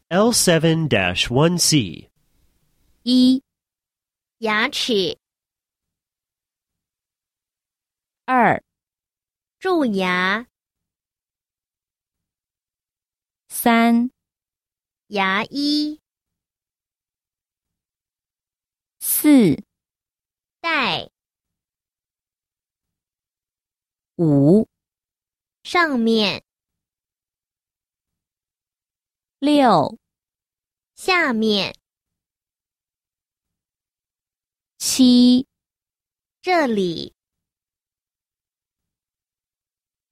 L7-1C 一、 牙齿、 二、 蛀牙、 三、 牙医、 四、 带、 五、 上面、 六、 下面、 七、 这里。